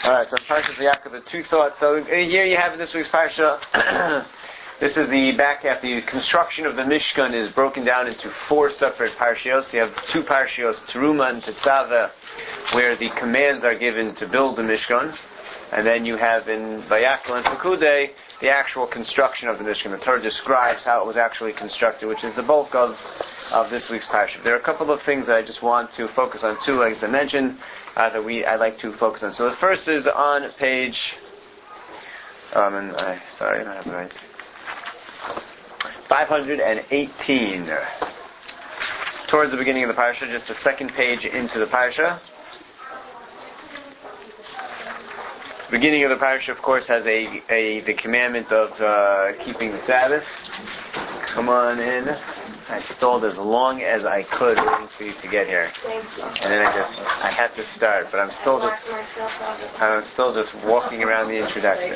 Alright, so Parshas Vayakov, the two thoughts. So here you have in this week's Parsha, this is the back half. The construction of the Mishkan is broken down into four separate Parshios. You have two Parshios, Teruma and Tetzaveh, where the commands are given to build the Mishkan. And then you have in Vayakov and Pekudei, the actual construction of the Mishkan. The Torah describes how it was actually constructed, which is the bulk of this week's Parsha. There are a couple of things that I just want to focus on, too, as I mentioned, I'd like to focus on. So the first is on page, I don't have it right. 518. Towards the beginning of the Parsha, just the second page into the Parsha. The beginning of the Parsha, of course, has the commandment of keeping the Sabbath. Come on in. I stalled as long as I could waiting for you to get here. And then I had to start, but I'm still just walking around the introduction.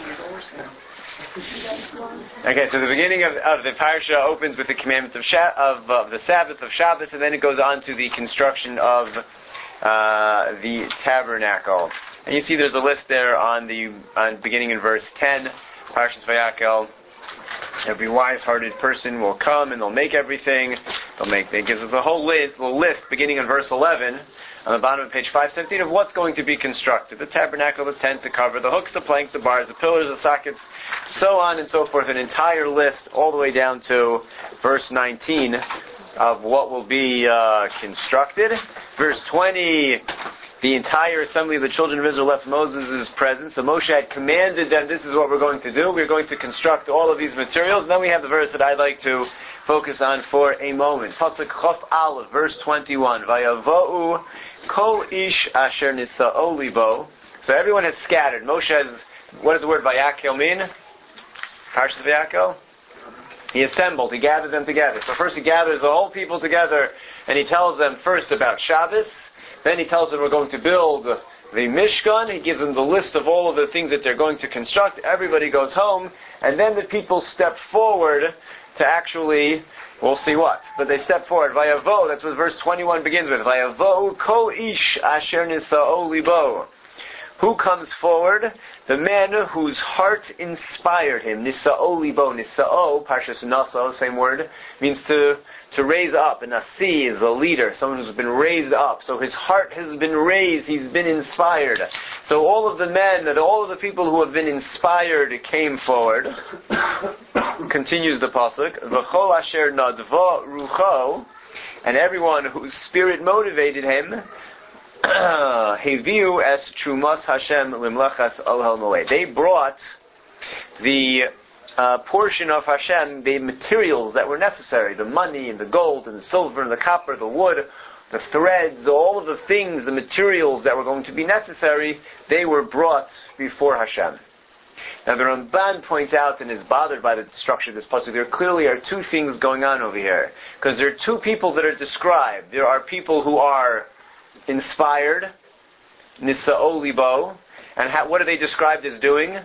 Okay, so the beginning of the Parsha opens with the commandment of the Sabbath of Shabbos, and then it goes on to the construction of the tabernacle. And you see there's a list there on beginning in verse 10, Parshas Vayakov. Every wise-hearted person will come and they'll make everything. It gives us a whole list beginning in verse 11 on the bottom of page 517 of what's going to be constructed. The tabernacle, the tent, the cover, the hooks, the planks, the bars, the pillars, the sockets, so on and so forth. An entire list all the way down to verse 19 of what will be constructed. Verse 20, the entire assembly of the children of Israel left Moses' presence. So Moshe had commanded them, this is what we're going to do. We're going to construct all of these materials. And then we have the verse that I'd like to focus on for a moment. Pasuk Chof Aleph, verse 21. Vayavo'u kol ish asher nisa'o libo. So everyone has scattered. Moshe has, what does the word Vayakov mean? Parshas Vayakov? He assembled, he gathered them together. So first he gathers the whole people together and he tells them first about Shabbos. Then he tells them we're going to build the Mishkan. He gives them the list of all of the things that they're going to construct. Everybody goes home. And then the people step forward to actually, we'll see what. But they step forward. Vayavo, that's what verse 21 begins with. Vayavo kol ish asher nisa'o libo. Who comes forward? The man whose heart inspired him. Nisa'o libo. Nisa'o, Parshas Nasa, same word, means to raise up. And Nasi is the leader, someone who's been raised up. So his heart has been raised, he's been inspired. So all of the men, all of the people who have been inspired came forward. Continues the pasuk. V'chol asher nadva rucho, and everyone whose spirit motivated him, heviu es trumas Hashem limlachas ohel moed. They brought the portion of Hashem, the materials that were necessary, the money and the gold and the silver and the copper, the wood, the threads, all of the things, the materials that were going to be necessary, they were brought before Hashem. Now the Ramban points out and is bothered by the structure of this pasuk. There clearly are two things going on over here. Because there are two people that are described. There are people who are inspired, nisa'o libo, and what are they described as doing?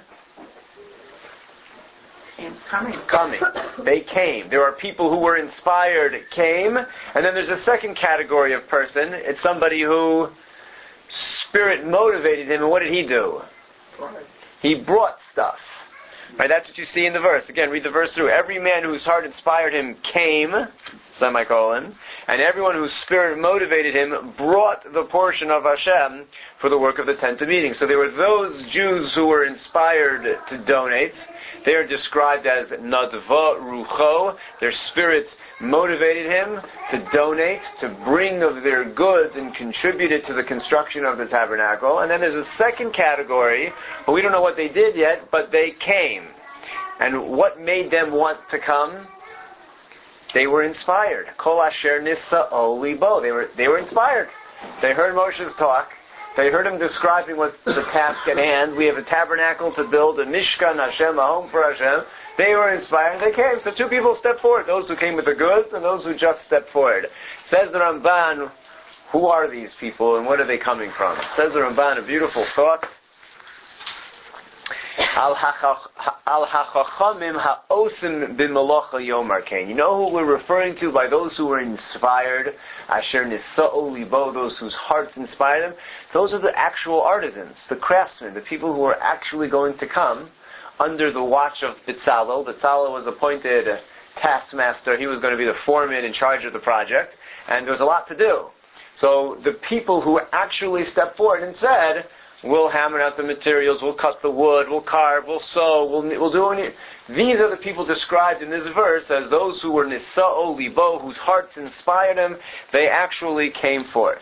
Coming. They came. There are people who were inspired, came, and then there's a second category of person. It's somebody who spirit motivated him, and what did he do? He brought stuff. Right, that's what you see in the verse. Again, read the verse through. Every man whose heart inspired him came, semicolon, and everyone whose spirit motivated him brought the portion of Hashem for the work of the tent of meeting. So there were those Jews who were inspired to donate. They are described as nadva rucho. Their spirits motivated him to donate, to bring of their goods and contribute it to the construction of the tabernacle. And then there's a second category, but we don't know what they did yet, but they came. And what made them want to come? They were inspired. Kol asher nisa'o libo. They were inspired. They heard Moshe's talk. They heard him describing what's the task at hand. We have a tabernacle to build, a Mishkan Hashem, a home for Hashem. They were inspired, they came. So two people stepped forward, those who came with the goods and those who just stepped forward. Says the Ramban, who are these people and what are they coming from? Says the Ramban, a beautiful thought. Al hachachamim ha'osim b'malacha yomar kain. You know who we're referring to by those who were inspired? Asher nisa'o libo, those whose hearts inspired them. Those are the actual artisans, the craftsmen, the people who are actually going to come under the watch of Bitzalel. Bitzalel was appointed taskmaster. He was going to be the foreman in charge of the project, and there was a lot to do. So the people who actually stepped forward and said, we'll hammer out the materials, we'll cut the wood, we'll carve, we'll sew, we'll do any... These are the people described in this verse as those who were nisa'o libo, whose hearts inspired them. They actually came forth.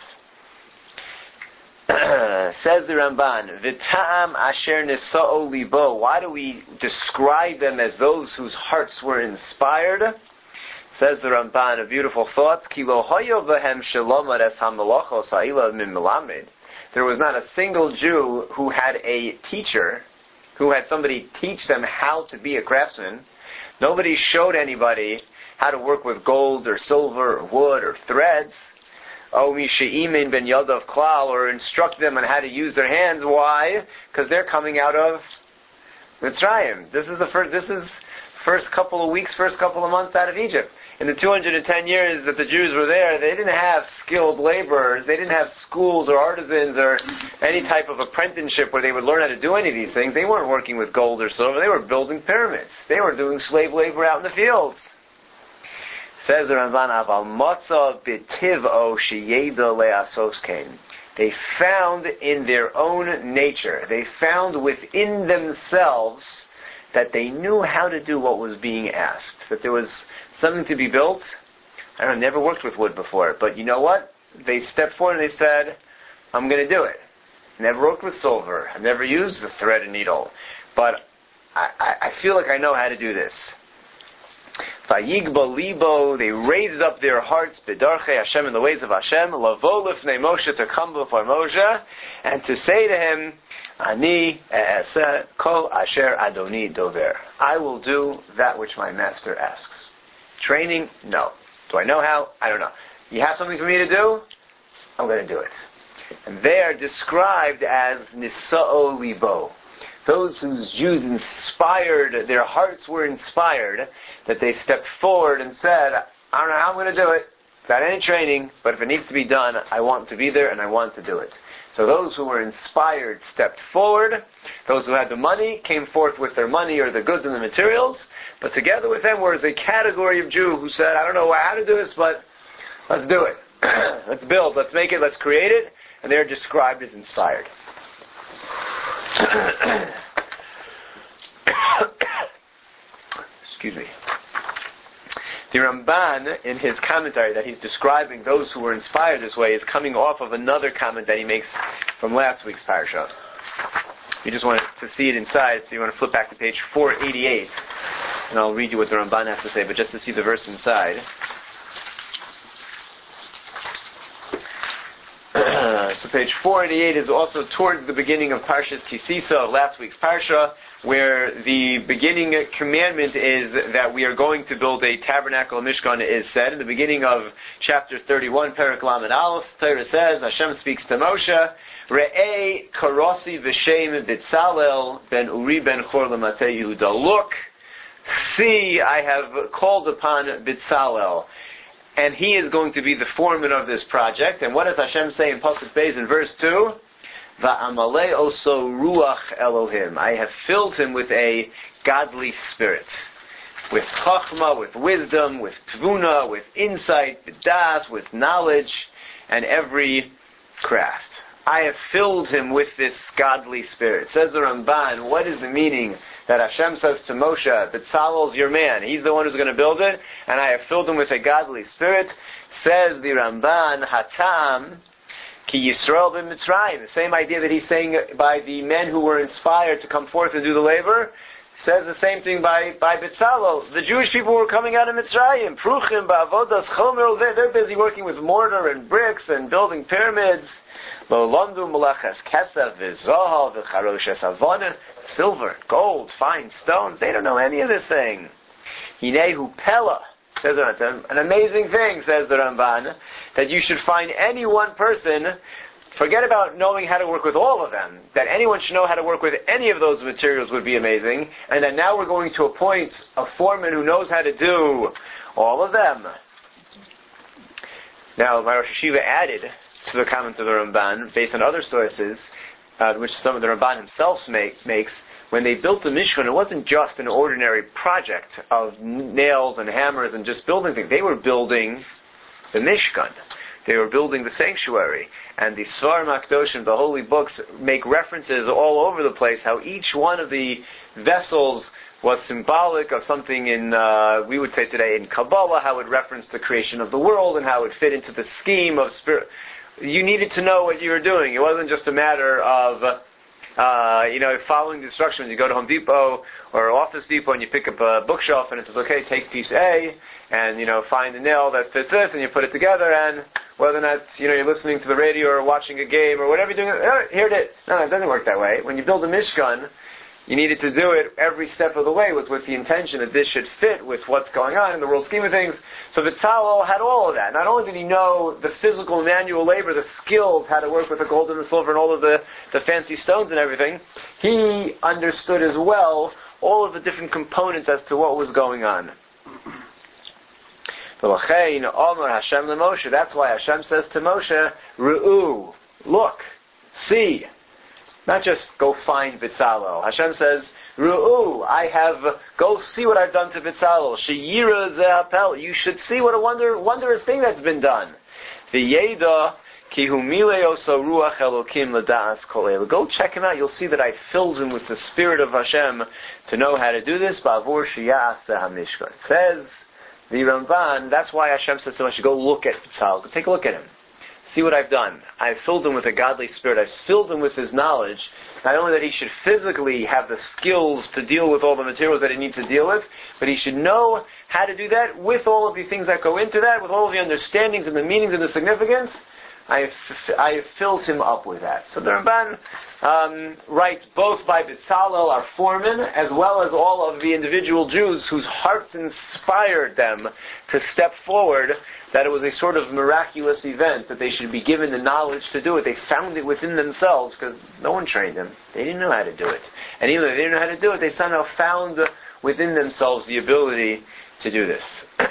Says the Ramban, V'ta'am asher nisa'o libo. Why do we describe them as those whose hearts were inspired? Says the Ramban, a beautiful thought, Ki lo hoyo v'hem shelomad es ha-melachos ha'ila min melamed. There was not a single Jew who had a teacher, who had somebody teach them how to be a craftsman. Nobody showed anybody how to work with gold or silver or wood or threads. Oh, Misha'imin ben Yadav Klal, or instruct them on how to use their hands. Why? Because they're coming out of Mitzrayim. This is first couple of weeks, first couple of months out of Egypt. In the 210 years that the Jews were there, they didn't have skilled laborers, they didn't have schools or artisans or any type of apprenticeship where they would learn how to do any of these things. They weren't working with gold or silver, they were building pyramids. They were doing slave labor out in the fields. Says the Ramban, Aval Motza B'Tiv'o Sheyeda Le'asos Kain. They found in their own nature, they found within themselves that they knew how to do what was being asked. That there was something to be built. I never worked with wood before, but you know what? They stepped forward and they said, I'm going to do it. Never worked with silver. I've never used a thread and needle. But I feel like I know how to do this. Vayigba libo, they raised up their hearts, bedarchei Hashem, in the ways of Hashem, lavo lifnei Moshe, to come before Moshe, and to say to him, Ani e'aseh kol asher Adoni dover. I will do that which my master asks. Training? No. Do I know how? I don't know. You have something for me to do? I'm going to do it. And they are described as nisa'o libo. Those whose Jews inspired, their hearts were inspired, that they stepped forward and said, I don't know how I'm going to do it, without any training, but if it needs to be done, I want to be there and I want to do it. So those who were inspired stepped forward. Those who had the money came forth with their money or the goods and the materials. But together with them was a category of Jew who said, I don't know how to do this, but let's do it. Let's build, let's make it, let's create it. And they're described as inspired. Excuse me. The Ramban, in his commentary that he's describing those who were inspired this way, is coming off of another comment that he makes from last week's parasha. You just want to see it inside, so you want to flip back to page 488, and I'll read you what the Ramban has to say, but just to see the verse inside. So page 488 is also towards the beginning of Parshas Kisisa, last week's parsha, where the beginning commandment is that we are going to build a tabernacle, Mishkan, is said. In the beginning of chapter 31, Perek Lamed Aleph, Torah says, Hashem speaks to Moshe, Re'ei karosi v'shem Bitzalel ben Uri ben Chor l'matei Yehuda. Look, see, I have called upon Bitzalel. And he is going to be the foreman of this project. And what does Hashem say in Pasuk Beis in verse 2? Va'amalei oso ruach Elohim. I have filled him with a godly spirit. With chachma, with wisdom, with tvuna, with insight, with das, with knowledge, and every craft. I have filled him with this godly spirit. Says the Ramban, what is the meaning that Hashem says to Moshe, Bitzalel's your man, he's the one who's going to build it, and I have filled him with a godly spirit? Says the Ramban, Hatam, Ki Yisrael ben Mitzrayim. The same idea that he's saying by the men who were inspired to come forth and do the labor, says the same thing by Bitzalel. The Jewish people were coming out of Mitzrayim. Pruchim ba'avodas chomer. They're busy working with mortar and bricks and building pyramids. Lo londu malachas kesef v'zohal v'charoshes avona. Silver, gold, fine stones. They don't know any of this thing. Hinehu pella. Says an amazing thing, says the Ramban, that you should find any one person forget about knowing how to work with all of them. That anyone should know how to work with any of those materials would be amazing. And that now we're going to appoint a foreman who knows how to do all of them. Now, my Rosh Hashiva added to the comment of the Ramban, based on other sources, which some of the Ramban himself makes, when they built the Mishkan, it wasn't just an ordinary project of nails and hammers and just building things. They were building the Mishkan. They were building the sanctuary. And the Svarim HaKadoshim, the holy books, make references all over the place how each one of the vessels was symbolic of something in, we would say today in Kabbalah, how it referenced the creation of the world and how it fit into the scheme of spirit. You needed to know what you were doing. It wasn't just a matter of following the instructions. You go to Home Depot or Office Depot and you pick up a bookshelf and it says, okay, take piece A and, find the nail that fits this and you put it together, and whether or not, you're listening to the radio or watching a game or whatever you're doing, here it is. No, it doesn't work that way. When you build a Mishkan, you needed to do it every step of the way with the intention that this should fit with what's going on in the world scheme of things. So Betzalel had all of that. Not only did he know the physical manual labor, the skills, how to work with the gold and the silver and all of the fancy stones and everything, he understood as well all of the different components as to what was going on. That's why Hashem says to Moshe, Ru'u, look, see. Not just go find Betzalel. Hashem says, Ru'u, go see what I've done to Betzalel. Sheyira ze'apel. You should see what a wondrous thing that's been done. V'yeda ki hu mileoso ruach elokim l'da'as kol el. Go check him out. You'll see that I filled him with the spirit of Hashem to know how to do this. Ba'avur sheya'aseh hamishkan. It says, the Ramban, that's why Hashem says so much, go look at Betzalel. Go take a look at him. See what I've done. I've filled him with a godly spirit. I've filled him with his knowledge. Not only that he should physically have the skills to deal with all the materials that he needs to deal with, but he should know how to do that with all of the things that go into that, with all of the understandings and the meanings and the significance. I have filled him up with that. So the Ramban writes both by Betzalel, our foreman, as well as all of the individual Jews whose hearts inspired them to step forward, that it was a sort of miraculous event, that they should be given the knowledge to do it. They found it within themselves because no one trained them. They didn't know how to do it. And even though they didn't know how to do it, they somehow found within themselves the ability to do this.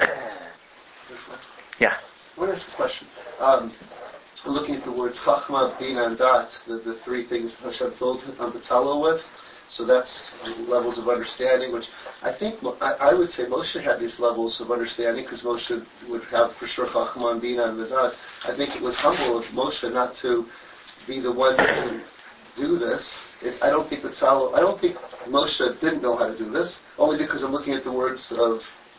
Yeah. One last question. Looking at the words Chachma, Bina, and Dat, the three things Hashem filled Betzalel with, so that's levels of understanding, which I think, I would say Moshe had these levels of understanding, because Moshe would have for sure Chachma and Bina and Dat. I think it was humble of Moshe not to be the one to do this. I don't think Moshe didn't know how to do this, only because I'm looking at the words of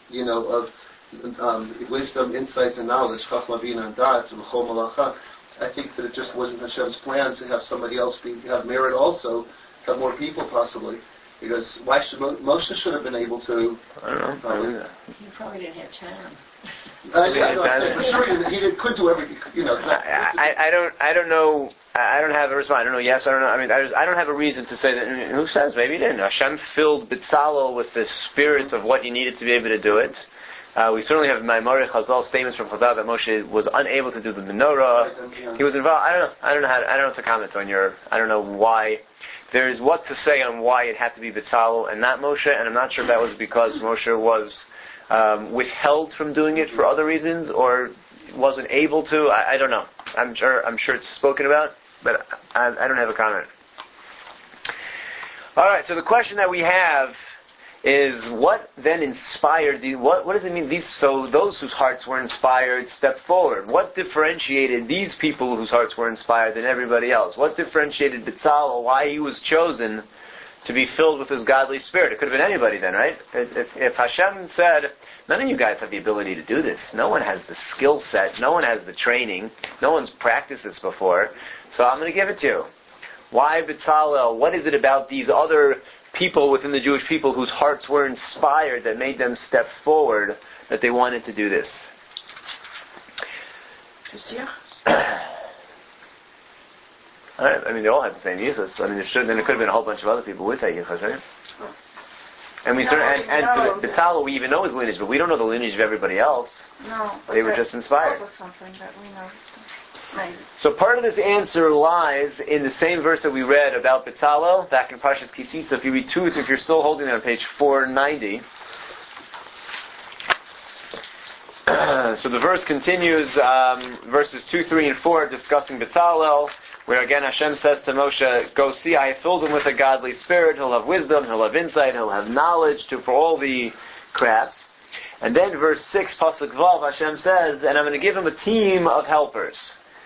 wisdom, insight, and knowledge, Chachma, Bina, and Dat, and V'chol Malacha. I think that it just wasn't Hashem's plan to have somebody else have merit also, have more people possibly. Because why should Moshe should have been able to? I don't know. You probably didn't have time. I'm sure he could do everything. I don't know. I don't have a response. I don't know. Yes, I don't know. I mean, I don't have a reason to say that. Who says? Maybe he didn't. Hashem filled Betzalel with the spirit of what he needed to be able to do it. We certainly have Maimori Chazal statements from Chazal that Moshe was unable to do the menorah. He was involved. I don't know how to comment on your. I don't know why. There is what to say on why it had to be Betzalel and not Moshe, and I'm not sure if that was because Moshe was withheld from doing it for other reasons or wasn't able to. I don't know. I'm sure it's spoken about, but I don't have a comment. All right. So the question that we have is, what then inspired what does it mean? So those whose hearts were inspired stepped forward. What differentiated these people whose hearts were inspired than everybody else? What differentiated Betzalel, why he was chosen to be filled with his godly spirit? It could have been anybody then, right? If Hashem said, none of you guys have the ability to do this. No one has the skill set. No one has the training. No one's practiced this before. So I'm going to give it to you. Why Betzalel? What is it about these other people within the Jewish people whose hearts were inspired that made them step forward that they wanted to do this? I mean, they all had the same yichus. I mean, there could have been a whole bunch of other people with that yichus, right? And to Betzalel, we even know his lineage, but we don't know the lineage of everybody else. No. They were just inspired. That was something that we noticed. Right. So part of this answer lies in the same verse that we read about Betzalel back in Parshas Kisisa. If you read if you're still holding it on page 490. So the verse continues, verses 2, 3, and 4, discussing Betzalel, where again Hashem says to Moshe, go see, I have filled him with a godly spirit, he'll have wisdom, he'll have insight, he'll have knowledge for all the crafts. And then verse 6, Pasuk Vav, Hashem says, and I'm going to give him a team of helpers.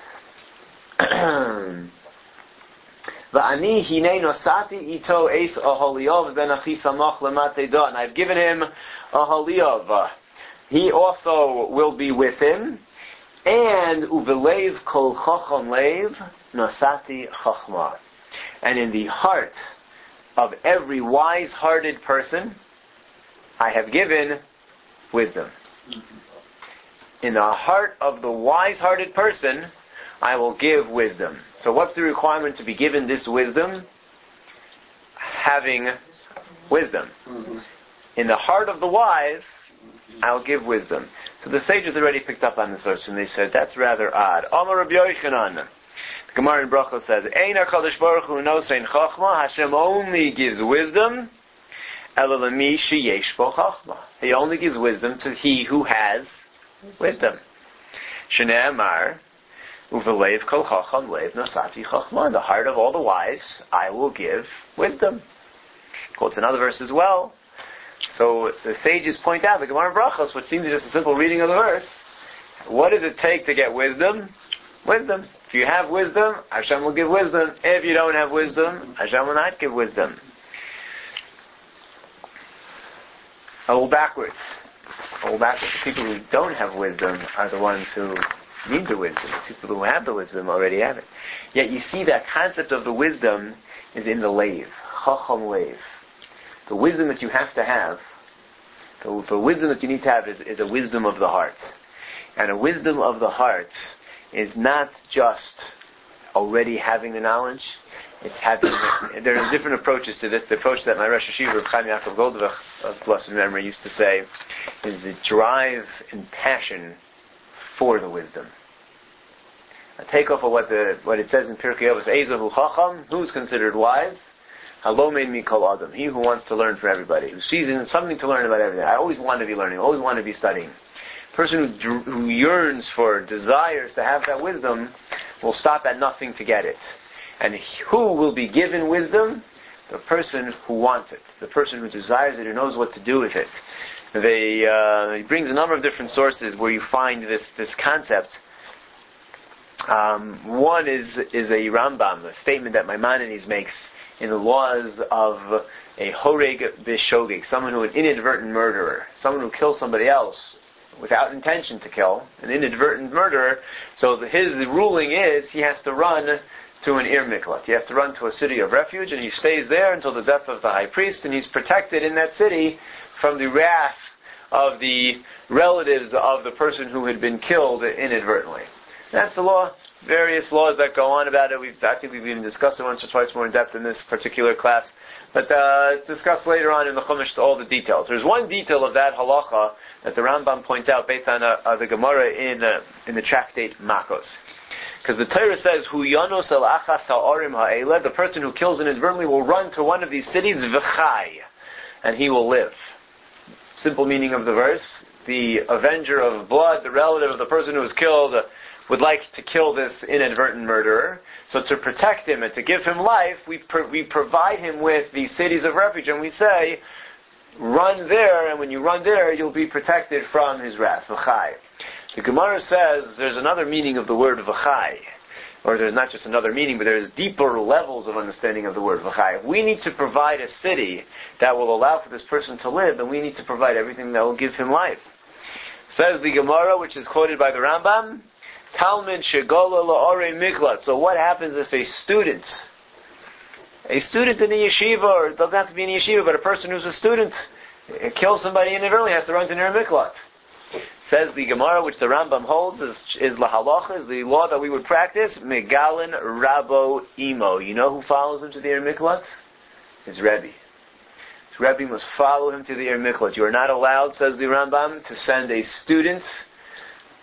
Va'ani hinei nosati ito eis Aholiov ben Achisamach lemate da. And I've given him Aholiov. He also will be with him. And uvelev kol chacham lev nosati chachma. And in the heart of every wise-hearted person, I have given wisdom. In the heart of the wise-hearted person, I will give wisdom. So what's the requirement to be given this wisdom? Having wisdom. In the heart of the wise, I'll give wisdom. So the sages already picked up on this verse and they said, that's rather odd. Amar Rabbi Yochanan. The Gemara in Brachos says, Ein HaKadosh Baruch Hu nosein chachma. Hashem only gives wisdom. Ela lemi sheyesh bo chachma. He only gives wisdom to he who has wisdom. Shnei Amar. Uvelev kol chacham lev nosati chachma. In the heart of all the wise, I will give wisdom. Quotes another verse as well. So the sages point out, the Gemara in Brachos, what seems just a simple reading of the verse, what does it take to get wisdom? Wisdom. If you have wisdom, Hashem will give wisdom. If you don't have wisdom, Hashem will not give wisdom. A little backwards. People who don't have wisdom are the ones who need the wisdom. People who have the wisdom already have it. Yet you see that concept of the wisdom is in the leiv. Chacham leiv. The wisdom that you have to have, the wisdom that you need to have is a wisdom of the heart. And a wisdom of the heart is not just already having the knowledge, it's having there are different approaches to this. The approach that my Rosh Hashiva, Reb Chaim Yaakov Goldvach, of blessed memory, used to say is the drive and passion for the wisdom. A takeoff of what it says in Pirkei Avos, Ezahu Chacham, who's considered wise? Halomein mikol adam, he who wants to learn for everybody, who sees something to learn about everything. I always want to be learning, always want to be studying. A person who yearns for, desires to have that wisdom, will stop at nothing to get it. And who will be given wisdom? The person who wants it, the person who desires it, who knows what to do with it. He brings a number of different sources where you find this concept. One is a Rambam, a statement that Maimonides makes in the laws of a horeg b'shogeg, someone who is an inadvertent murderer, someone who kills somebody else without intention to kill, an inadvertent murderer. So his ruling is he has to run to an Ir Miklat. He has to run to a city of refuge, and he stays there until the death of the high priest, and he's protected in that city from the wrath of the relatives of the person who had been killed inadvertently. That's the law. Various laws that go on about it. I think we've even discussed it once or twice more in depth in this particular class. But discuss later on in the Chumash all the details. There's one detail of that halacha that the Rambam points out based on the Gemara in the tractate Makos. Because the Torah says, "Hu yanos el achas ha'orim ha'eleh," the person who kills inadvertently will run to one of these cities, v'chai, and he will live. Simple meaning of the verse: the avenger of blood, the relative of the person who was killed, would like to kill this inadvertent murderer. So to protect him and to give him life, we provide him with these cities of refuge, and we say, run there, and when you run there, you'll be protected from his wrath. V'chai. The Gemara says there's another meaning of the word v'chai, or there's not just another meaning, but there's deeper levels of understanding of the word v'chai. If we need to provide a city that will allow for this person to live, then we need to provide everything that will give him life. Says the Gemara, which is quoted by the Rambam, Talmud shegola la'orei miklat. So what happens if a student in a yeshiva, or it doesn't have to be in a yeshiva, but a person who's a student, kills somebody inadvertently, has to run to Ner Miklat? Says the Gemara, which the Rambam holds, is lahalacha, is the law that we would practice, megalin rabo imo. You know who follows him to the Ner Miklat? His Rebbe. His Rebbe must follow him to the Ner Miklat. You are not allowed, says the Rambam, to send a student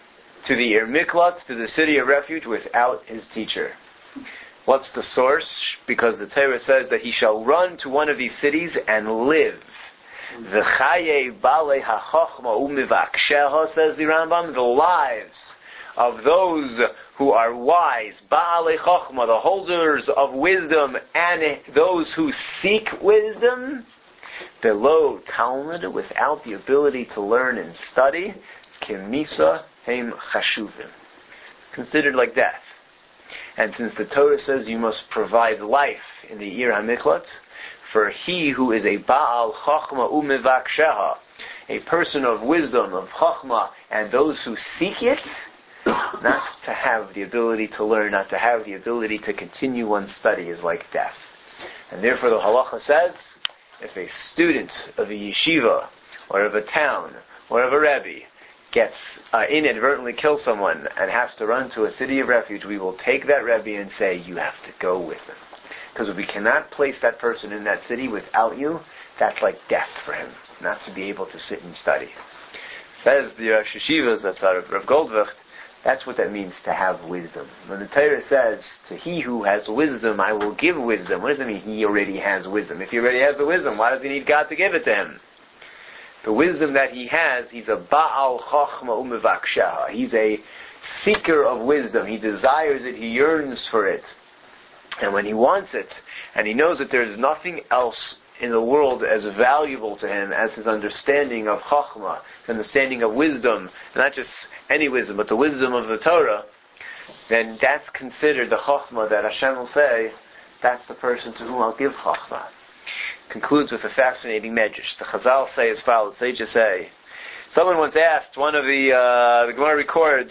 to the Ir Miklat, to the city of refuge, without his teacher. What's the source? Because the Torah says that he shall run to one of these cities and live. V'chaye balei hachachma u'mivaksheha, says the Rambam, the lives of those who are wise, balei chachma, the holders of wisdom, and those who seek wisdom, below Talmud, without the ability to learn and study, kimisa heim chashuvim, considered like death. And since the Torah says you must provide life in the Ir HaMiklat, for he who is a Baal Chachma U'Mivaksheha, a person of wisdom, of Chachma, and those who seek it, not to have the ability to learn, not to have the ability to continue one's study is like death. And therefore the halacha says, if a student of a yeshiva, or of a town, or of a rebbe, gets inadvertently kills someone and has to run to a city of refuge, we will take that rebbe and say, you have to go with him. Because if we cannot place that person in that city without you, that's like death for him, not to be able to sit and study. Says the Rosh Yeshivas, that's out of Rav Goldvicht, that's what that means to have wisdom. When the Torah says, to he who has wisdom, I will give wisdom, what does it mean he already has wisdom? If he already has the wisdom, why does he need God to give it to him? The wisdom that he has, he's a Baal Chachma U'Mivaksheha. He's a seeker of wisdom. He desires it, he yearns for it. And when he wants it, and he knows that there is nothing else in the world as valuable to him as his understanding of Chachma, his understanding of wisdom, not just any wisdom, but the wisdom of the Torah, then that's considered the Chachma that Hashem will say, that's the person to whom I'll give Chachma. Concludes with a fascinating medrash. The Chazal say as follows. They just say, someone once asked, one of the Gemara records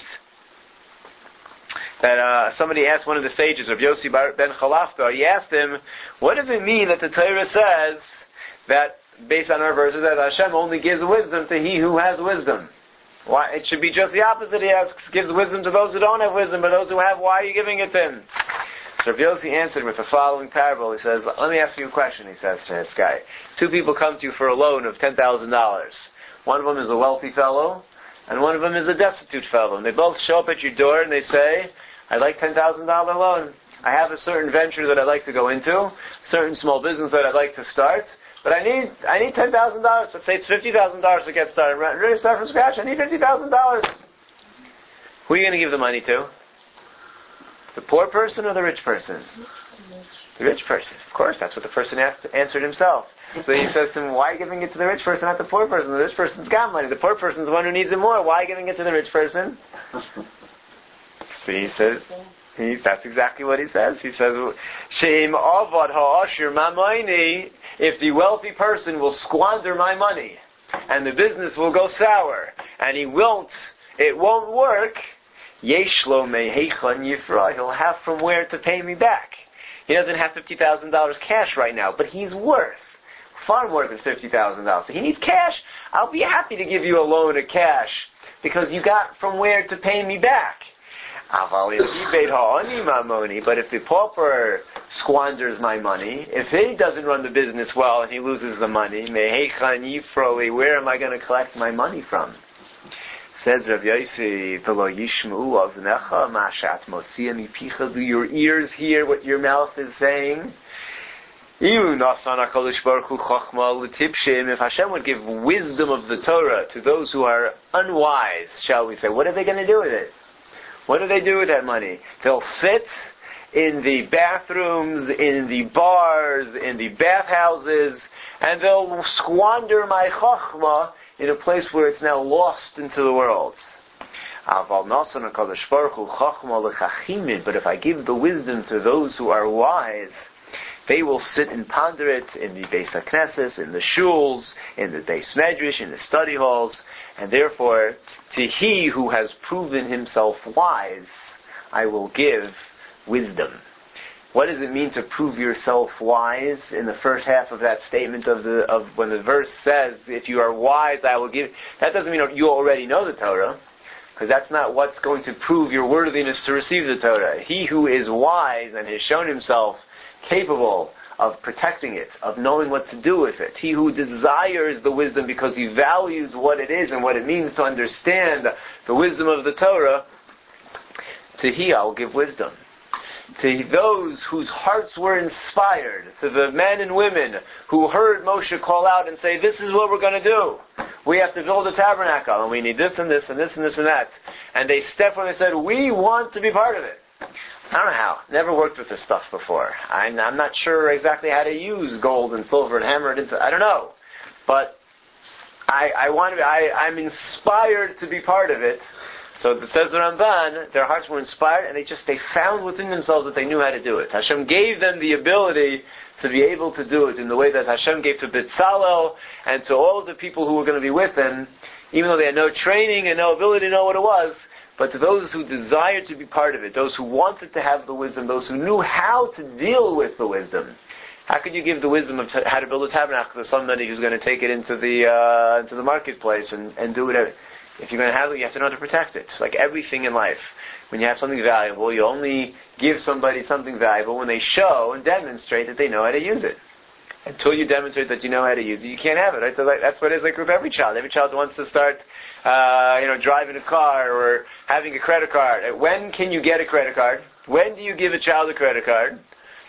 that somebody asked one of the sages of Yossi ben Chalafta, he asked him, what does it mean that the Torah says that, based on our verses, that Hashem only gives wisdom to he who has wisdom? Why? It should be just the opposite. He asks, gives wisdom to those who don't have wisdom, but those who have, why are you giving it to him? So Rav Yossi answered with the following parable. He says, let me ask you a question, he says to this guy. Two people come to you for a loan of $10,000. One of them is a wealthy fellow, and one of them is a destitute fellow. And they both show up at your door and they say, I'd like $10,000 loan. I have a certain venture that I'd like to go into, a certain small business that I'd like to start, but I need $10,000. Let's say it's $50,000 to get started. I'm ready to start from scratch. I need $50,000. Who are you going to give the money to? The poor person or the rich person? The rich person. Of course, that's what the person answered himself. So he says to him, why are you giving it to the rich person, not the poor person? The rich person's got money. The poor person's the one who needs it more. Why are you giving it to the rich person? So he says, that's exactly what he says. He says, Sheim avad ha'ashir mamayni, if the wealthy person will squander my money, and the business will go sour, and it won't work, Yeshlo mehechan yifra, he'll have from where to pay me back. He doesn't have $50,000 cash right now, but he's worth far more than $50,000. So he needs cash. I'll be happy to give you a loan of cash because you got from where to pay me back. But if the pauper squanders my money, if he doesn't run the business well and he loses the money, where am I going to collect my money from? Says Rav Yossi, do your ears hear what your mouth is saying? If Hashem would give wisdom of the Torah to those who are unwise, shall we say, what are they going to do with it? What do they do with that money? They'll sit in the bathrooms, in the bars, in the bathhouses, and they'll squander my chachma in a place where it's now lost into the world. But if I give the wisdom to those who are wise, they will sit and ponder it in the Beis HaKnesses, in the shuls, in the Beis Medrash, in the study halls, and therefore, to he who has proven himself wise, I will give wisdom. What does it mean to prove yourself wise? In the first half of that statement of when the verse says, if you are wise, I will give. That doesn't mean you already know the Torah. Because that's not what's going to prove your worthiness to receive the Torah. He who is wise and has shown himself capable of protecting it, of knowing what to do with it. He who desires the wisdom because he values what it is and what it means to understand the wisdom of the Torah, to he I will give wisdom. To those whose hearts were inspired, to the men and women who heard Moshe call out and say, this is what we're going to do. We have to build a tabernacle, and we need this and this and this and this and that. And they stepped forward and they said, we want to be part of it. I don't know how. Never worked with this stuff before. I'm not sure exactly how to use gold and silver and hammer it into. I don't know, but I'm inspired to be part of it. So it says the Ramban, their hearts were inspired, and they found within themselves that they knew how to do it. Hashem gave them the ability to be able to do it in the way that Hashem gave to Betzalel and to all of the people who were going to be with him, even though they had no training and no ability to know what it was. But to those who desired to be part of it, those who wanted to have the wisdom, those who knew how to deal with the wisdom. How could you give the wisdom of how to build a tabernacle to somebody who's going to take it into the marketplace and do it? If you're going to have it, you have to know how to protect it. Like everything in life. When you have something valuable, you only give somebody something valuable when they show and demonstrate that they know how to use it. Until you demonstrate that you know how to use it, you can't have it. Right? So that's what it is like with every child. Every child wants to start driving a car or having a credit card. When can you get a credit card? When do you give a child a credit card?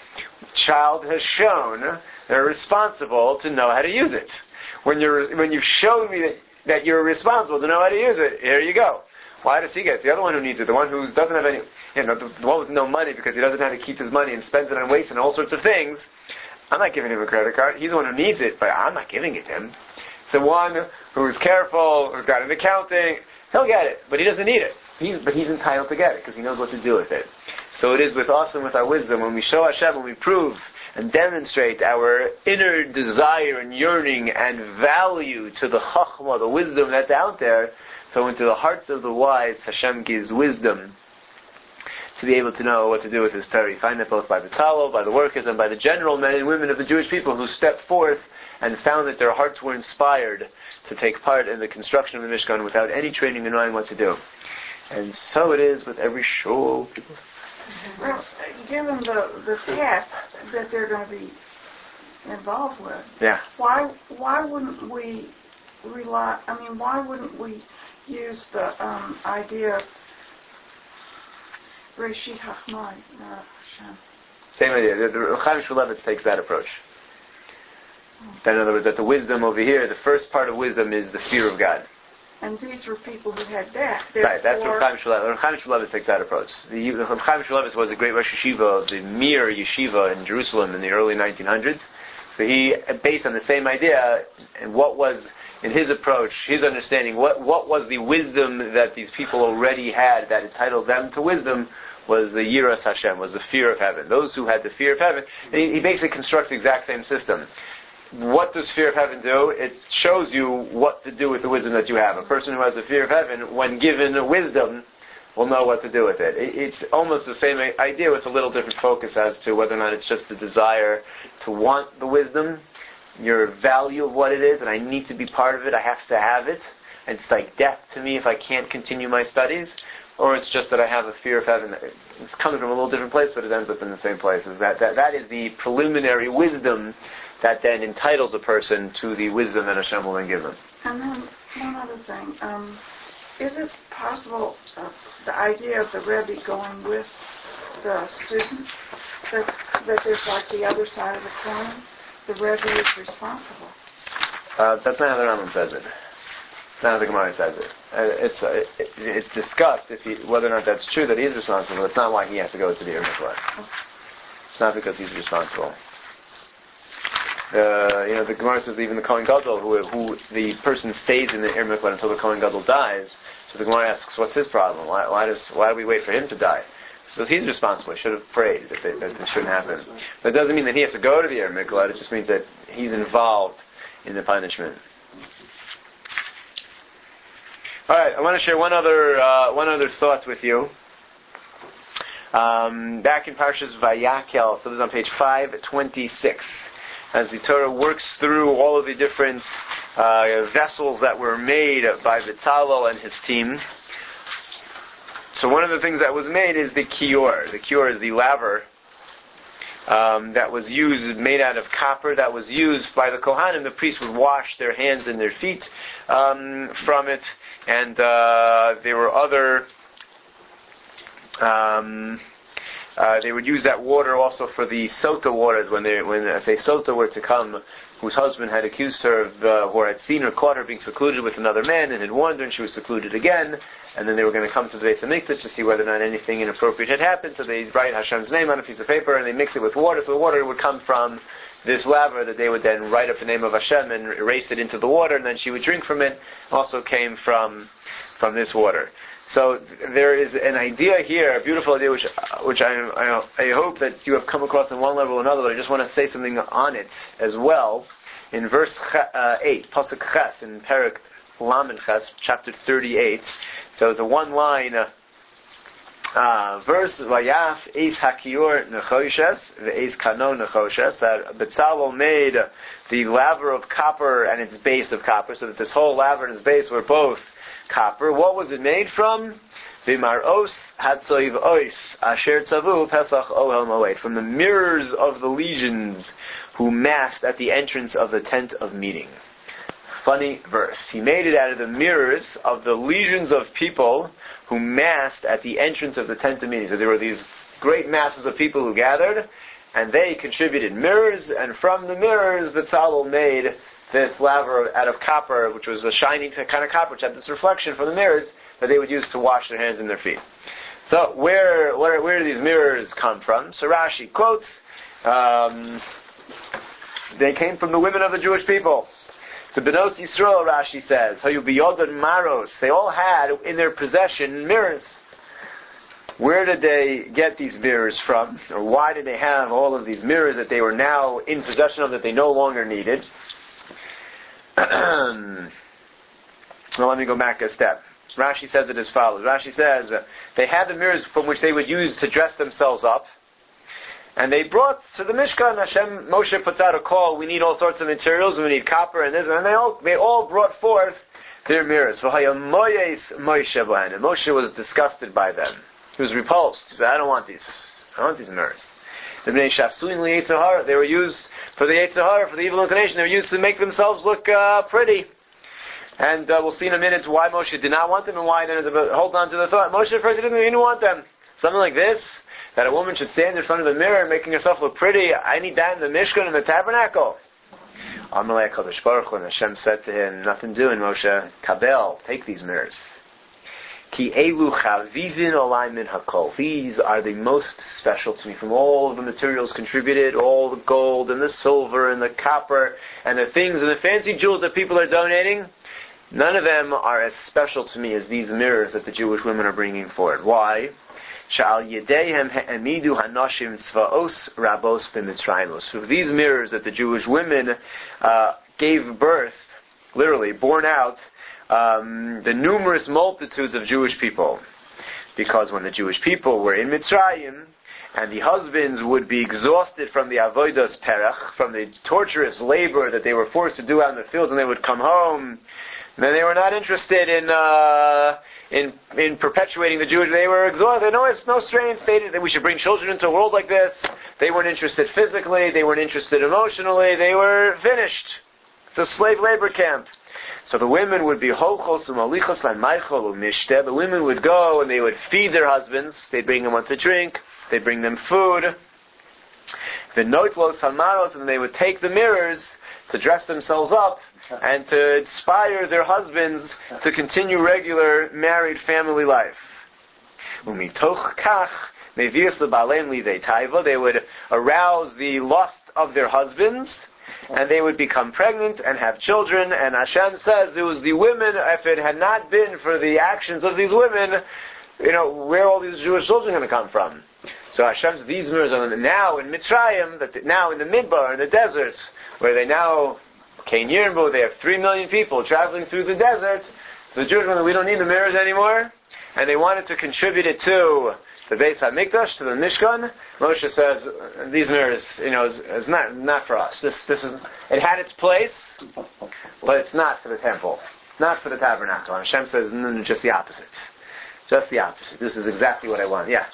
Child has shown they're responsible to know how to use it. When you've shown me that you're responsible to know how to use it, here you go. Why does he get it? The other one who needs it, the one who doesn't have any, the one with no money because he doesn't know how to keep his money and spends it on waste and all sorts of things. I'm not giving him a credit card. He's the one who needs it, but I'm not giving it to him. The one who's careful, who's got an accounting, he'll get it, but he doesn't need it. But he's entitled to get it because he knows what to do with it. So it is with us and with our wisdom when we show Hashem, when we prove and demonstrate our inner desire and yearning and value to the chachma, the wisdom that's out there. So into the hearts of the wise, Hashem gives wisdom to be able to know what to do with His Torah. You find that both by the Talmud, by the workers, and by the general men and women of the Jewish people who stepped forth and found that their hearts were inspired to take part in the construction of the Mishkan without any training and knowing what to do. And so it is with every shul. Well, given the task that they're going to be involved with, why wouldn't we why wouldn't we use the idea of Reshit Hachmai? Same idea. The Chaim Shmulevitz takes that approach. That in other words, that the wisdom over here, the first part of wisdom is the fear of God. And these were people who had that. Right, that's what Chaim Shmulevitz. Chaim Shmulevitz takes that approach. Chaim Shmulevitz was a great Rosh Yeshiva of the Mir Yeshiva in Jerusalem in the early 1900s. So he, based on the same idea, and what was, in his approach, his understanding, what was the wisdom that these people already had that entitled them to wisdom, was the Yiras Hashem, was the fear of heaven. Those who had the fear of heaven, he basically constructs the exact same system. What does fear of heaven do? It shows you what to do with the wisdom that you have. A person who has a fear of heaven, when given wisdom, will know what to do with it. It's almost the same idea with a little different focus as to whether or not it's just the desire to want the wisdom, your value of what it is, and I need to be part of it, I have to have it, and it's like death to me if I can't continue my studies, or it's just that I have a fear of heaven. It's coming from a little different place, but it ends up in the same place. That is the preliminary wisdom that then entitles a person to the wisdom that Hashem will then give them. And then one other thing. Is it possible, the idea of the Rebbe going with the students, that there's like the other side of the coin, the Rebbe is responsible? That's not how the Rambam says it. Not how the Gemara says it. It's discussed whether or not that's true that he is responsible. It's not why he has to go to the Ir Miklat. It's not because he's responsible. The Gemara says that even the Kohen Gadol, who the person stays in the Ir Miklat until the Kohen Gadol dies. So the Gemara asks, what's his problem? Why do we wait for him to die? So he's responsible. He should have prayed that this shouldn't happen. But it doesn't mean that he has to go to the Ir Miklat. It just means that he's involved in the punishment. All right, I want to share one other thought with you. Back in Parshas Vayakhel, so this is on page 526. As the Torah works through all of the different vessels that were made by Betzalel and his team, So one of the things that was made is the kior. The kior is the laver that was used, made out of copper, that was used by the Kohanim. The priests would wash their hands and their feet from it, and there were other. They would use that water also for the sota waters when if a sota were to come, whose husband had accused her of, or had seen or caught her being secluded with another man and had warned her, and she was secluded again. And then they were going to come to the Beis HaMikdash to see whether or not anything inappropriate had happened. So they write Hashem's name on a piece of paper and they mix it with water. So the water would come from this laver that they would then write up the name of Hashem and erase it into the water, and then she would drink from it. Also came from this water. So there is an idea here, a beautiful idea, which I hope that you have come across on one level or another. But I just want to say something on it as well. In verse 8, Pasuk Ches, in Perek Lamed Ches, chapter 38. So it's a one-line verse, Vayaf Eis Hakior Nechoshes, Ve'eis Kano Nechoshes, that Betzalel made the laver of copper and its base of copper, so that this whole laver and its base were both copper. What was it made from? V'maros Hatzoiv Ois Asher Tzavu Pesach Ohel Moed, from the mirrors of the legions who massed at the entrance of the tent of meeting. Funny verse. He made it out of the mirrors of the legions of people who massed at the entrance of the tent of meeting. So there were these great masses of people who gathered, and they contributed mirrors, and from the mirrors, Betzalel made this laver out of copper, which was a shining kind of copper, which had this reflection from the mirrors that they would use to wash their hands and their feet. So where do these mirrors come from? So Rashi quotes, they came from the women of the Jewish people. The Benos Yisrael, Rashi says, Hayubiyodon Maros, they all had in their possession mirrors. Where did they get these mirrors from? Or why did they have all of these mirrors that they were now in possession of that they no longer needed? Well, let me go back a step. Rashi says it as follows. Rashi says they had the mirrors from which they would use to dress themselves up. And they brought to the Mishkan, Moshe puts out a call, we need all sorts of materials, we need copper and this, and they all brought forth their mirrors. And Moshe was disgusted by them. He was repulsed. He said, I don't want these mirrors. They were used for the Yetzer Hara, for the evil inclination. They were used to make themselves look pretty. And we'll see in a minute why Moshe did not want them and why then hold on to the thought. Moshe at first didn't want them. Something like this, that a woman should stand in front of the mirror making herself look pretty. I need that in the Mishkan, in the tabernacle. Amalei HaKadosh Baruch Hu, and Hashem said to him, nothing doing, Moshe. Kabel, take these mirrors. Ki elu chavivin olai min hakol. These are the most special to me. From all of the materials contributed, all the gold and the silver and the copper and the things and the fancy jewels that people are donating, none of them are as special to me as these mirrors that the Jewish women are bringing forward. Why? So these mirrors that the Jewish women gave birth, literally born out, the numerous multitudes of Jewish people. Because when the Jewish people were in Mitzrayim, and the husbands would be exhausted from the avodas perach, from the torturous labor that they were forced to do out in the fields, and they would come home, then they were not interested in perpetuating the Jewish. They were exhausted. No, it's no strange stated that we should bring children into a world like this. They weren't interested physically. They weren't interested emotionally. They were finished. It's a slave labor camp. So the women would be holchos umalichos lanmaichol umishte. The women would go and they would feed their husbands. They'd bring them what to drink. They'd bring them food. The noitlos hamaros, and they would take the mirrors to dress themselves up and to inspire their husbands to continue regular married family life. Umitoch kach mevius lebaleim lidei taiva. They would arouse the lust of their husbands, and they would become pregnant and have children. And Hashem says it was the women. If it had not been for the actions of these women, where are all these Jewish children going to come from? So Hashem says these mirrors are now in Mitzrayim, now in the Midbar, in the deserts, where they now, Cain Yirmbu, they have 3 million people traveling through the desert. The Jewish women, we don't need the mirrors anymore. And they wanted to contribute it to the Beis HaMikdash, to the Mishkan. Moshe says, these mirrors, is not for us. This is, it had its place, but it's not for the temple. Not for the tabernacle. And Hashem says, no, just the opposite. Just the opposite. This is exactly what I want. Yeah.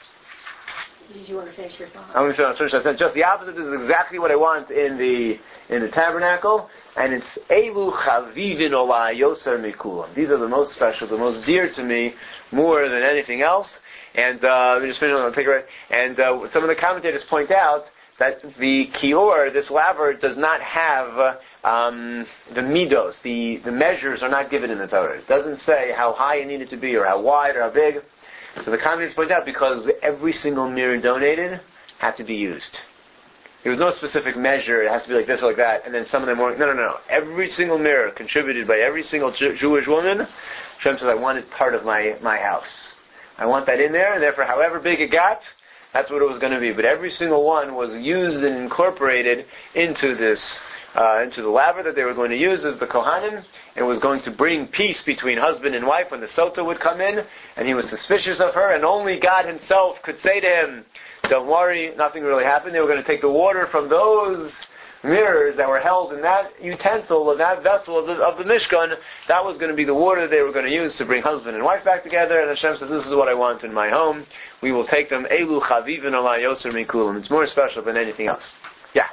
Did you want to finish your thought? I'm going to finish. I said just the opposite. This is exactly what I want in the tabernacle, and it's Elu Chavivin Olai Yoser Mikulam. These are the most special, the most dear to me, more than anything else. And let me just finish on the picture. And some of the commentators point out that the kior, this laver, does not have the midos. The measures are not given in the Torah. It doesn't say how high it needed to be, or how wide, or how big. So the commentators point out because every single mirror donated had to be used. There was no specific measure. It has to be like this or like that. And then some of them weren't. No. Every single mirror contributed by every single Jewish woman. Hashem says, I want it part of my house. I want that in there, and therefore, however big it got, that's what it was going to be. But every single one was used and incorporated into this, into the laver that they were going to use as the Kohanim, and was going to bring peace between husband and wife when the Sota would come in, and he was suspicious of her, and only God Himself could say to him, don't worry, nothing really happened. They were going to take the water from those mirrors that were held in that utensil, of that vessel of the Mishkan. That was going to be the water they were going to use to bring husband and wife back together. And Hashem says, this is what I want in my home. We will take them. Elu Chavivin Olai Yoser Mikulam. It's more special than anything else. Yeah.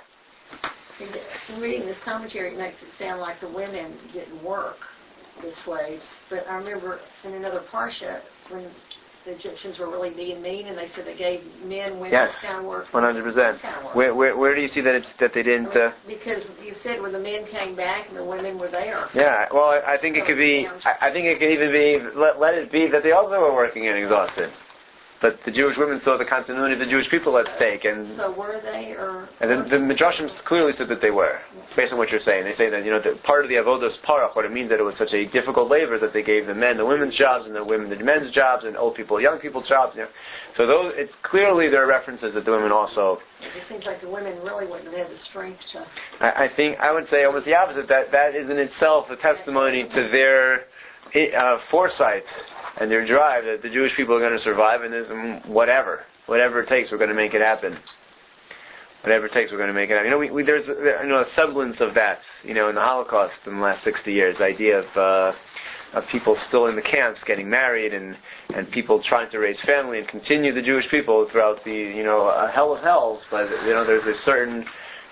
In reading this commentary, it makes it sound like the women didn't work, the slaves. But I remember in another parsha, when the Egyptians were really being mean, and they said they gave men, women, kind of work. 100%. Where do you see that they didn't? Because you said when the men came back and the women were there. Yeah. Well, I think it could be. I think it could even be. Let it be that they also were working and exhausted. But the Jewish women saw the continuity of the Jewish people at stake, and so were they, or and the Midrashim clearly said that they were, based on what you're saying. They say that that part of the avodas parach, what it means that it was such a difficult labor that they gave the men the women's jobs, and the women the men's jobs, and old people young people's jobs. So those, it's clearly there are references that the women also. It just seems like the women really wouldn't have had the strength to. I think I would say almost the opposite. That is in itself a testimony to their foresight and their drive that the Jewish people are going to survive in this, and whatever it takes, we're going to make it happen. Whatever it takes, we're going to make it happen. There's a semblance of that, in the Holocaust in the last 60 years. The idea of people still in the camps getting married and people trying to raise family and continue the Jewish people throughout the a hell of hells. But there's a certain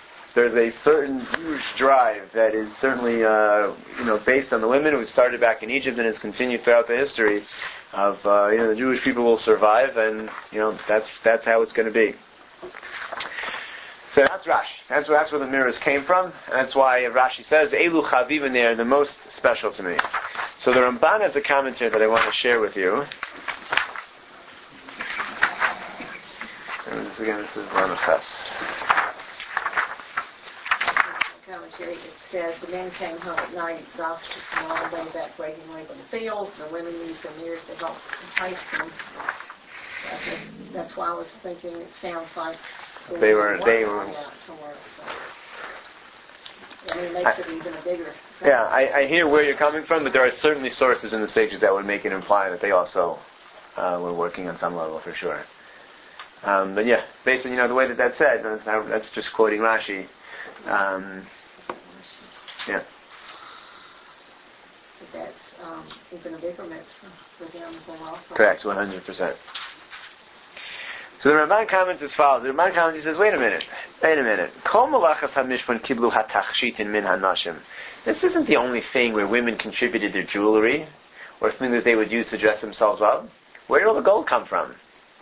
Jewish drive that is certainly, based on the women who started back in Egypt and has continued throughout the history of, the Jewish people will survive, and, that's how it's going to be. So that's Rashi. That's where the mirrors came from, and that's why Rashi says, Elu Chavivin, they are the most special to me. So the Ramban has a commentary that I want to share with you. And this is Ramachas. Commentary, it says the men came home at night exhausted from all day back waiting away from the fields. The women used their mirrors to help entice them. That's why I was thinking it sounds like they were. It makes it even a bigger. Yeah, I hear where you're coming from, but there are certainly sources in the sages that would make it imply that they also were working on some level for sure. But yeah, based on the way that's said, that's just quoting Rashi. Yeah. But that's even a bigger mitzvah for them also. Correct, 100%. So the Ramban comments as follows. The Ramban comments, he says, wait a minute. Kol malachas hamishpan kiblu hatachshitin min hanashim. This isn't the only thing where women contributed their jewelry, or something that they would use to dress themselves up. Where did all the gold come from?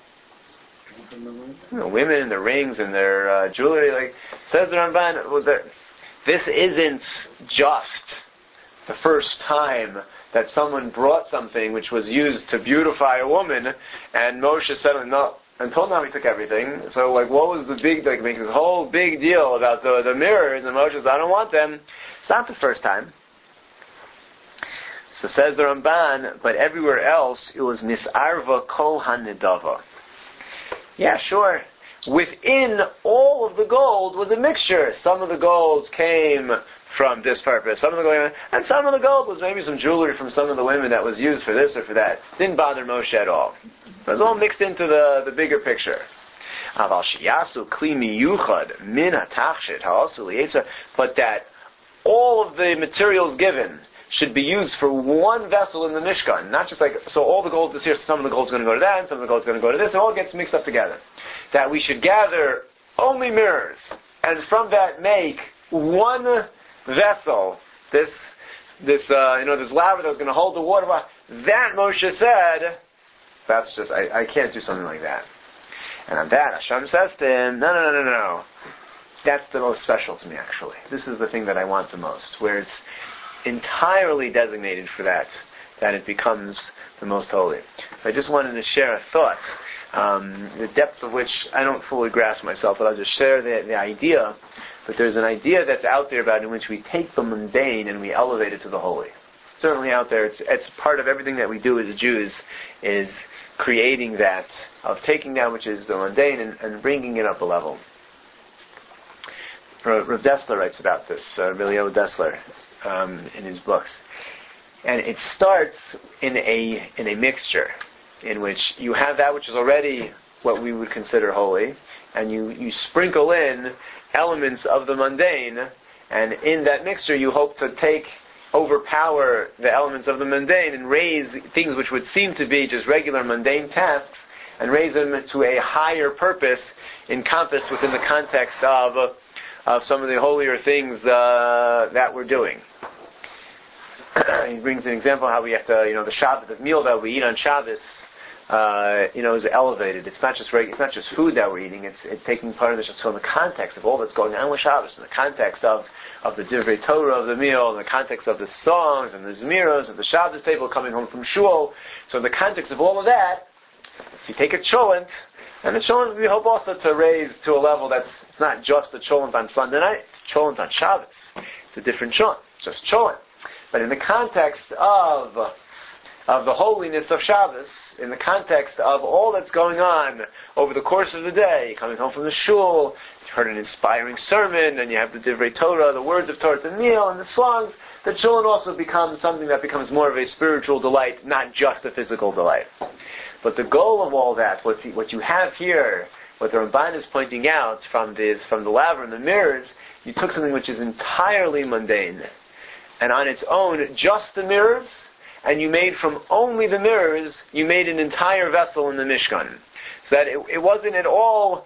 Women and their rings and their jewelry. Says the Ramban, this isn't just the first time that someone brought something which was used to beautify a woman, and Moshe said, no, until now we took everything. So, what was the big, making this whole big deal about the mirrors, and Moshe says, I don't want them. It's not the first time. So says the Ramban, but everywhere else it was nisarva kol hanidava. Yeah, sure. Within all of the gold was a mixture. Some of the gold came from this purpose, some of the gold, and some of the gold was maybe some jewelry from some of the women that was used for this or for that. Didn't bother Moshe at all. It was all mixed into the bigger picture. But that all of the materials given should be used for one vessel in the Mishkan. Not just like, so all the gold is here, so some of the gold is going to go to that, and some of the gold is going to go to this, it all gets mixed up together. That we should gather only mirrors, and from that make one vessel, this laver that was going to hold the water. That Moshe said, that's just, I can't do something like that. And on that, Hashem says to him, no. That's the most special to me, actually. This is the thing that I want the most, where it's entirely designated for that it becomes the most holy. So I just wanted to share a thought, the depth of which I don't fully grasp myself, but I'll just share the idea. But there's an idea that's out there about in which we take the mundane and we elevate it to the holy. Certainly out there, it's part of everything that we do as Jews, is creating that, of taking that which is the mundane and bringing it up a level. Rav Dessler writes about this, Eliezer Dessler, in his books. And it starts in a mixture, in which you have that which is already what we would consider holy, and you sprinkle in elements of the mundane, and in that mixture you hope to overpower the elements of the mundane and raise things which would seem to be just regular mundane tasks, and raise them to a higher purpose encompassed within the context of some of the holier things that we're doing. He brings an example how we have to, the Shabbat, the meal that we eat on Shabbos, is elevated. It's not just food that we're eating. It's taking part of this. So in the context of all that's going on with Shabbos, in the context of the Divrei Torah of the meal, in the context of the songs and the Zmiros and the Shabbos table coming home from shul. So in the context of all of that, if you take a cholent, and the cholent we hope also to raise to a level that's not just a cholent on Sunday night, it's cholent on Shabbos. It's a different cholent. It's just cholent. But in the context of the holiness of Shabbos, in the context of all that's going on over the course of the day, coming home from the shul, you heard an inspiring sermon, and you have the Divrei Torah, the words of Torah, the meal, and the songs, the cholent also becomes something that becomes more of a spiritual delight, not just a physical delight. But the goal of all that, what you have here, what the Ramban is pointing out from the laver and the mirrors, you took something which is entirely mundane, and on its own, just the mirrors, and you made from only the mirrors, you made an entire vessel in the Mishkan. So that it wasn't at all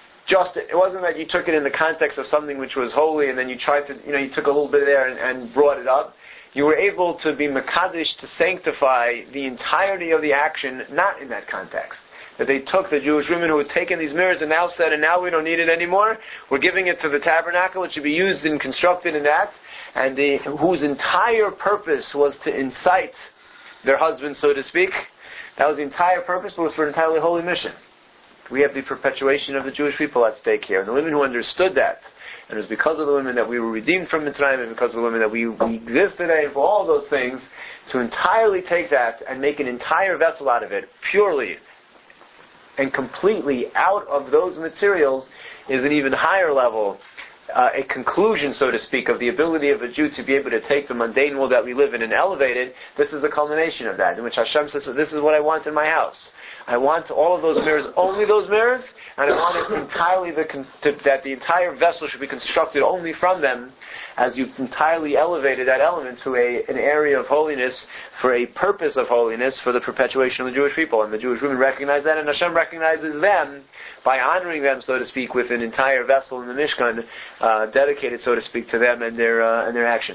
it wasn't that you took it in the context of something which was holy, and then you tried to, you took a little bit there and brought it up. You were able to be Mekadesh, to sanctify the entirety of the action, not in that context. That they took the Jewish women who had taken these mirrors and now said, and now we don't need it anymore, we're giving it to the tabernacle, it should be used and constructed in that, and whose entire purpose was to incite their husbands, so to speak. That was the entire purpose, but it was for an entirely holy mission. We have the perpetuation of the Jewish people at stake here. And the women who understood that, and it was because of the women that we were redeemed from Mitzrayim, and because of the women that we exist today, and for all those things, to entirely take that and make an entire vessel out of it, purely and completely out of those materials, is an even higher level, a conclusion, so to speak, of the ability of a Jew to be able to take the mundane world that we live in and elevate it. This is the culmination of that, in which Hashem says, so this is what I want in my house. I want all of those mirrors, only those mirrors, and I want it entirely that the entire vessel should be constructed only from them, as you've entirely elevated that element to an area of holiness, for a purpose of holiness, for the perpetuation of the Jewish people. And the Jewish women recognize that, and Hashem recognizes them by honoring them, so to speak, with an entire vessel in the Mishkan, dedicated, so to speak, to them and their actions.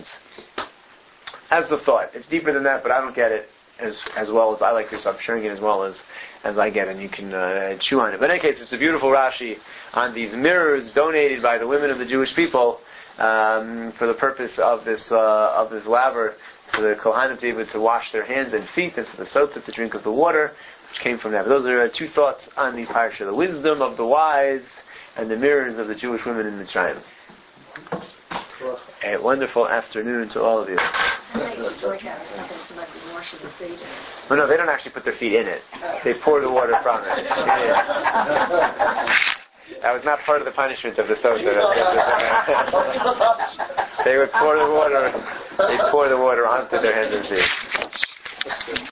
As the thought. It's deeper than that, but I don't get it as well as I like to, so I'm sharing it as well as I get, and you can chew on it. But in any case, it's a beautiful Rashi on these mirrors donated by the women of the Jewish people for the purpose of this laver, for the Kohanim to be able to wash their hands and feet, and for the Sotah to drink of the water, which came from that. But those are two thoughts on these parsha: the wisdom of the wise and the mirrors of the Jewish women in Mitzrayim. A wonderful afternoon to all of you. Oh, no, they don't actually put their feet in it. They pour the water from it. That was not part of the punishment of the Sotah. They would pour the water onto their hands and feet.